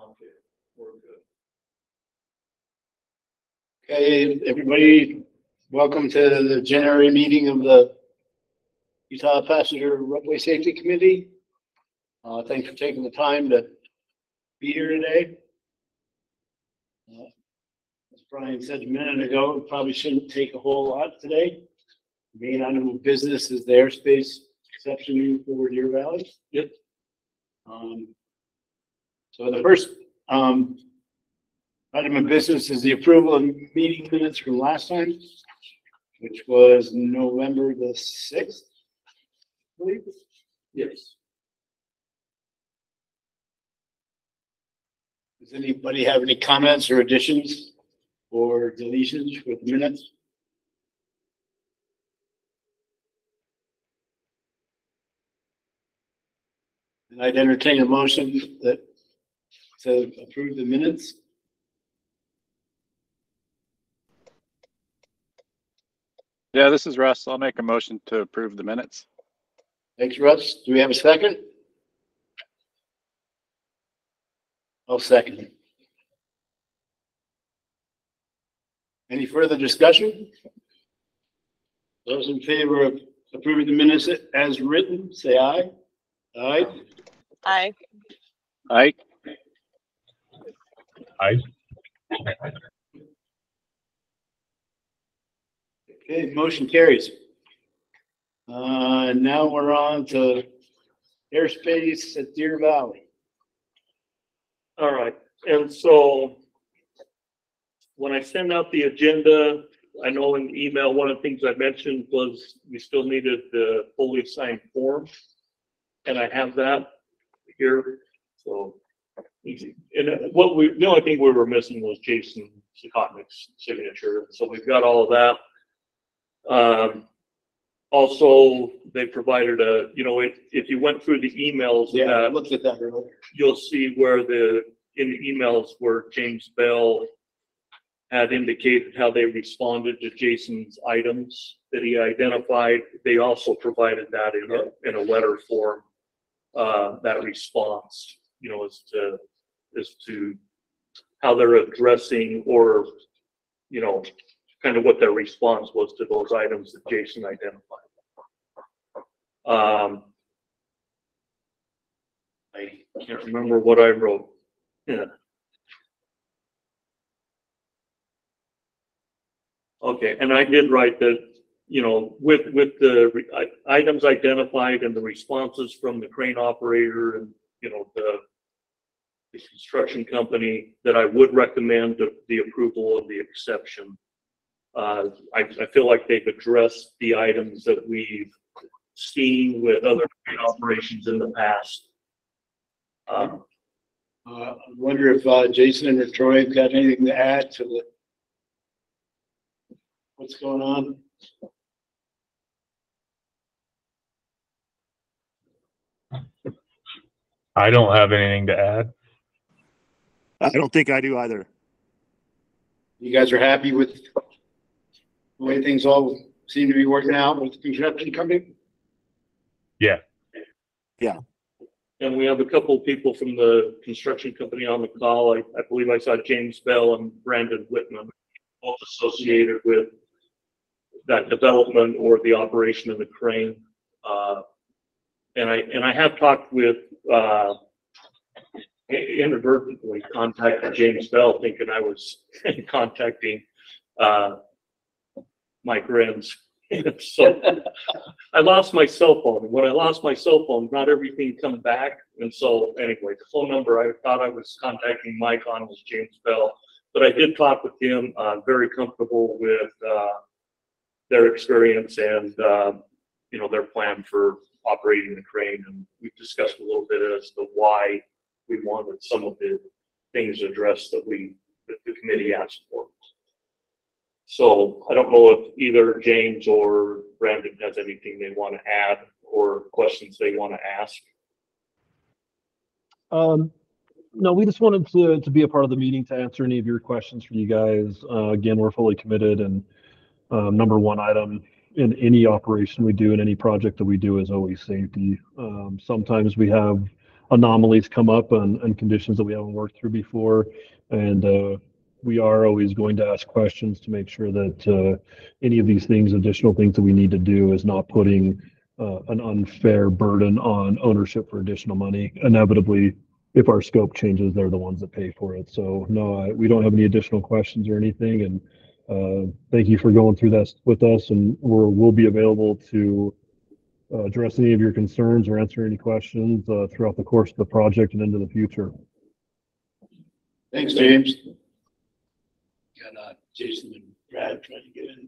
Okay, we're good. Okay, everybody, welcome to the January meeting of the Utah Passenger Roadway Safety Committee. Thanks for taking the time to be here today. As Brian said a minute ago, it probably shouldn't take a whole lot today. Main item of business is the airspace exception for Deer Valley. Yep. So the first item of business is the approval of meeting minutes from last time, which was November the 6th, I believe. Yes. Does anybody have any comments or additions or deletions with minutes? And I'd entertain a motion that to approve the minutes. Yeah, this is Russ. I'll make a motion to approve the minutes. Thanks, Russ. Do we have a second? I'll second. Any further discussion? Those in favor of approving the minutes as written, say aye. Aye. Aye. Aye. Aye. Okay, motion carries. Now we're on to airspace at Deer Valley. All right, and so when I send out the agenda, I know in the email, one of the things I mentioned was we still needed the fully signed form. And I have that here, so easy. And the only thing we were missing was Jason Sikotnik's signature. So we've got all of that. Also, they provided if you went through the emails, Yeah, I looked at that earlier. you'll see where in the emails where James Bell had indicated how they responded to Jason's items that he identified. They also provided that in a letter form, that response, as to how they're addressing or, kind of what their response was to those items that Jason identified. I can't remember what I wrote. Yeah. Okay, and I did write that, with the items identified and the responses from the crane operator and, the construction company, that I would recommend the approval of the exception. I feel like they've addressed the items that we've seen with other crane operations in the past. I wonder if Jason or Troy have got anything to add to what's going on. I don't have anything to add. I don't think I do either. You guys are happy with the way things all seem to be working out with the construction company? Yeah. Yeah. And we have a couple of people from the construction company on the call. I believe I saw James Bell and Brandon Whitman, both associated with that development or the operation of the crane. And I have talked with, inadvertently contacted James Bell, thinking I was contacting Mike Renz. So I lost my cell phone. When I lost my cell phone, not everything come back. And so anyway, the phone number I thought I was contacting Mike on was James Bell. But I did talk with him, very comfortable with their experience and their plan for operating the crane. And we discussed a little bit as to why we wanted some of the things addressed that the committee asked for. So I don't know if either James or Brandon has anything they want to add or questions they want to ask. No, we just wanted to be a part of the meeting to answer any of your questions for you guys. Again, we're fully committed, and number one item in any operation we do, in any project that we do, is always safety. Sometimes we have anomalies come up and conditions that we haven't worked through before. And we are always going to ask questions to make sure that any of these things, additional things that we need to do, is not putting an unfair burden on ownership for additional money. Inevitably, if our scope changes, they're the ones that pay for it. So no, we don't have any additional questions or anything. And thank you for going through that with us. And we'll be available to address any of your concerns or answer any questions throughout the course of the project and into the future. Thanks, James. Got Jason and Brad trying to get in.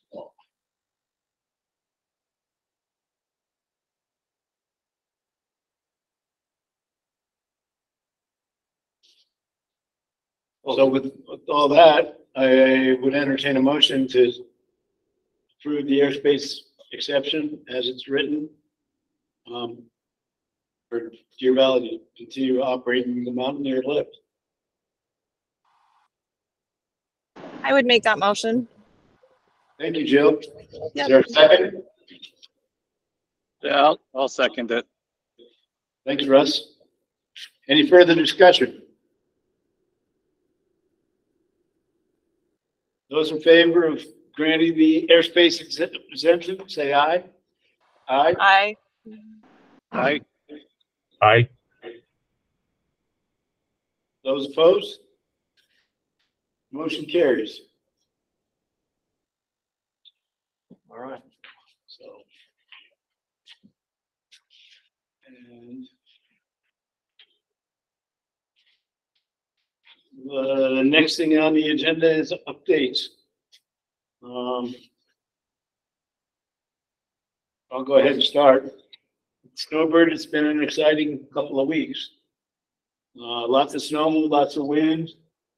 So with all that, I would entertain a motion to approve the airspace exception as it's written. For Deer Valley to continue operating the Mountaineer lift. I would make that motion. Thank you, Jill. Yep. Is there a second? Yeah, I'll second it. Thanks, Russ. Any further discussion? Those in favor of granting the airspace exemption, say aye. Aye. Aye. I, Those opposed? Motion carries. All right. So. And the next thing on the agenda is updates. I'll go ahead and start. Snowbird, it's been an exciting couple of weeks. Lots of snow, lots of wind,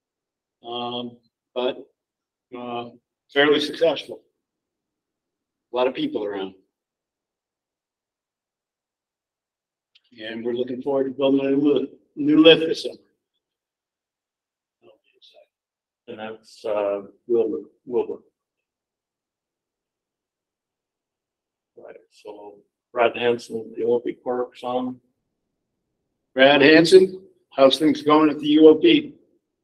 but fairly successful. A lot of people around. And we're looking forward to building a new lift this summer. And that's Wilbur. Right, so Brad Hanson, the Olympic Park's on. Brad Hanson, how's things going at the UOP?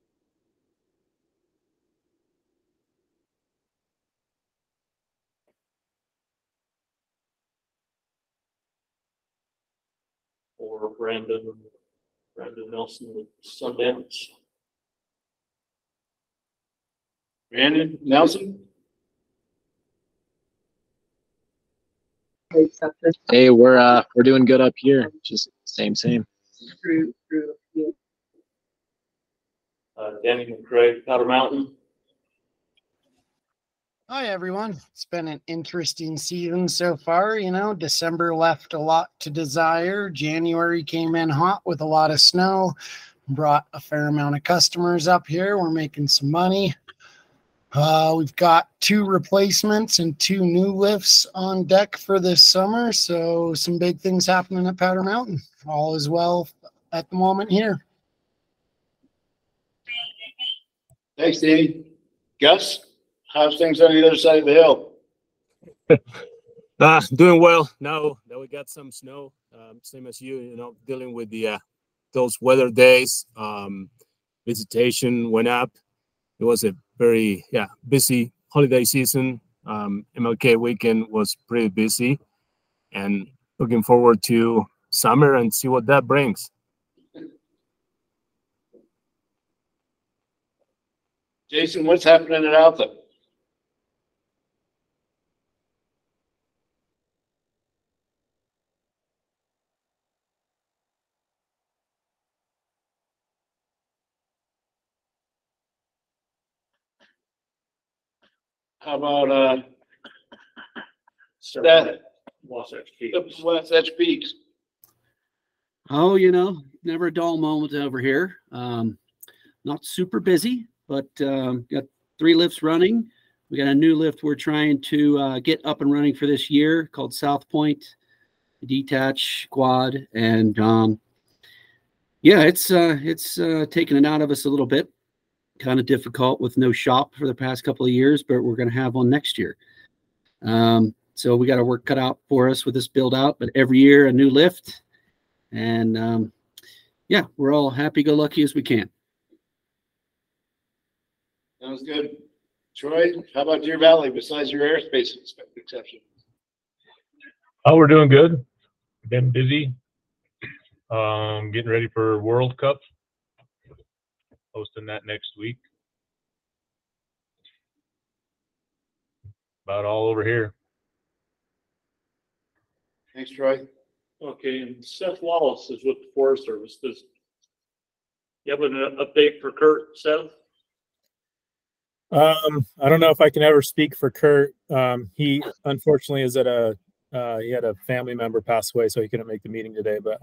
Or Brandon Nelson with Sundance. Brandon Nelson? Hey, we're doing good up here. Just same. Danny McCrae, Powder Mountain. Hi, everyone. It's been an interesting season so far. You know, December left a lot to desire. January came in hot with a lot of snow, brought a fair amount of customers up here. We're making some money. We've got 2 replacements and 2 new lifts on deck for this summer. So some big things happening at Powder Mountain. All is well at the moment here. Thanks, Danny. Gus, how's things on the other side of the hill? Doing well now that we got some snow. Same as you know, dealing with the those weather days. Visitation went up. It was a very busy holiday season. MLK weekend was pretty busy, and looking forward to summer and see what that brings. Jason, what's happening at Alta? How about that? Wasatch Wasatch Peaks. Oh, you know, never a dull moment over here. Not super busy, but got 3 lifts running. We got a new lift we're trying to get up and running for this year called South Point, detach quad, and it's taken it out of us a little bit. Kind of difficult with no shop for the past couple of years, but we're going to have one next year. So we got our work cut out for us with this build out, but every year a new lift, and yeah, we're all happy-go-lucky as we can. Sounds good. Troy, how about Deer Valley besides your airspace exception? Oh, we're doing good. Been busy. Getting ready for World Cup. Hosting that next week. About all over here. Thanks, Troy. Okay, and Seth Wallace is with the Forest Service. Does you have an update for Kurt, Seth? I don't know if I can ever speak for Kurt. He unfortunately is at he had a family member pass away, so he couldn't make the meeting today. But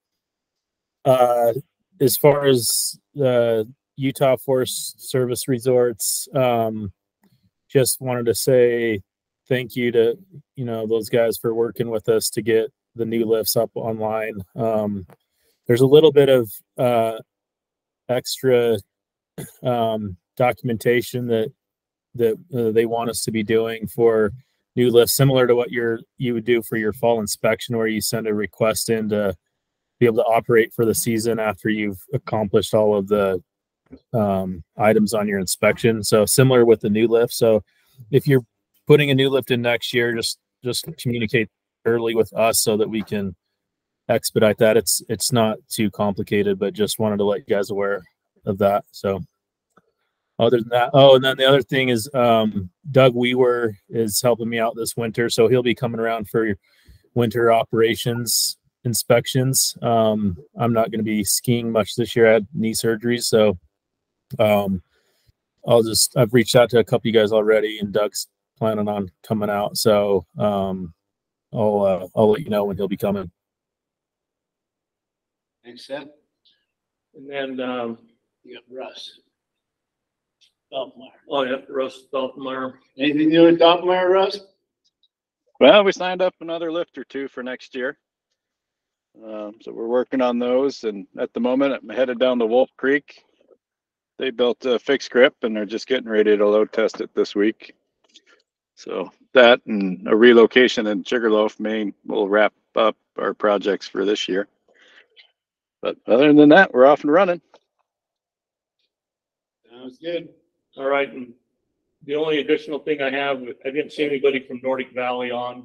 as far as the Utah Forest Service resorts, just wanted to say thank you to those guys for working with us to get the new lifts up online. There's a little bit of extra documentation that they want us to be doing for new lifts, similar to what you would do for your fall inspection, where you send a request in to be able to operate for the season after you've accomplished all of the items on your inspection. So similar with the new lift. So if you're putting a new lift in next year, just communicate early with us so that we can expedite that. It's not too complicated, but just wanted to let you guys aware of that. So other than that, and then the other thing is Doug Weaver is helping me out this winter, so he'll be coming around for winter operations inspections. I'm not going to be skiing much this year. I had knee surgery, so I've reached out to a couple of you guys already, and Doug's planning on coming out, so I'll let you know when he'll be coming. Thanks, Seth. And then You got Russ. Dolpmeyer. oh yeah, Russ Dolpmeyer. Anything new with Dolpmeyer, Russ? Well, we signed up another lift or two for next year. So we're working on those, and at the moment I'm headed down to Wolf Creek. They built a fixed grip and they're just getting ready to load test it this week. So that and a relocation in Sugarloaf, Maine will wrap up our projects for this year. But other than that, we're off and running. Sounds good. All right, and the only additional thing I have, I didn't see anybody from Nordic Valley on.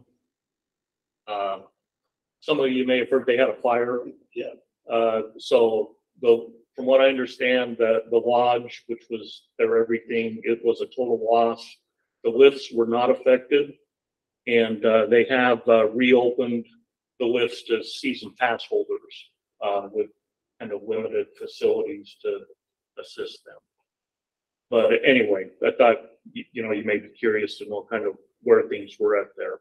Some of you may have heard they had a fire. Yeah. So from what I understand, the lodge, which was their everything, it was a total loss. The lifts were not affected, and they have reopened the lifts to season pass holders with kind of limited facilities to assist them. But anyway, I thought, you may be curious to know kind of where things were at there.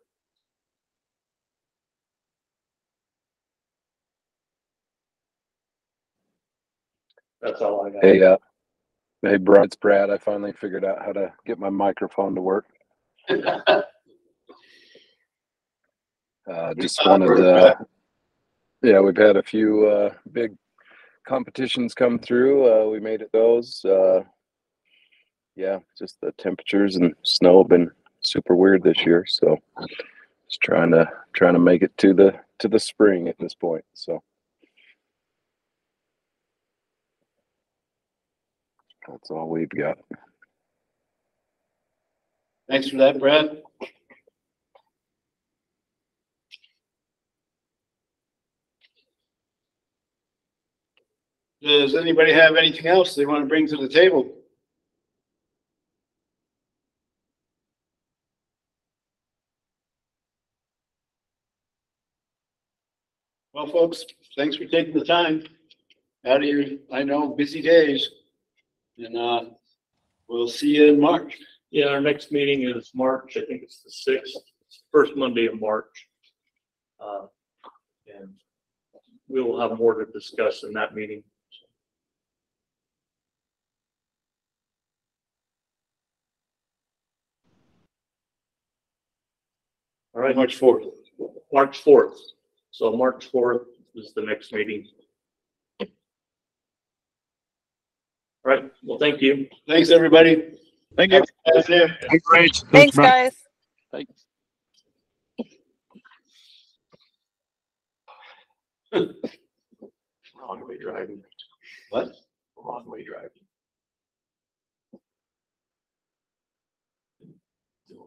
That's all I got. Hey, Brad, it's Brad. I finally figured out how to get my microphone to work. Just wanted to, we've had a few big competitions come through. We made it those. Just the temperatures and snow have been super weird this year, so just trying to make it to the spring at this point. So that's all we've got. Thanks for that, Brad. Does anybody have anything else they want to bring to the table? Well, folks, thanks for taking the time out of your, I know, busy days. And we'll see you in March. Yeah, our next meeting is March. I think it's the 6th, first Monday of March. And we will have more to discuss in that meeting. All right. March 4th. March 4th. So March 4th is the next meeting. All right. Well, thank you. Thanks, everybody. Thank you. Thanks, guys. Thanks. Long way driving. What? Long way driving.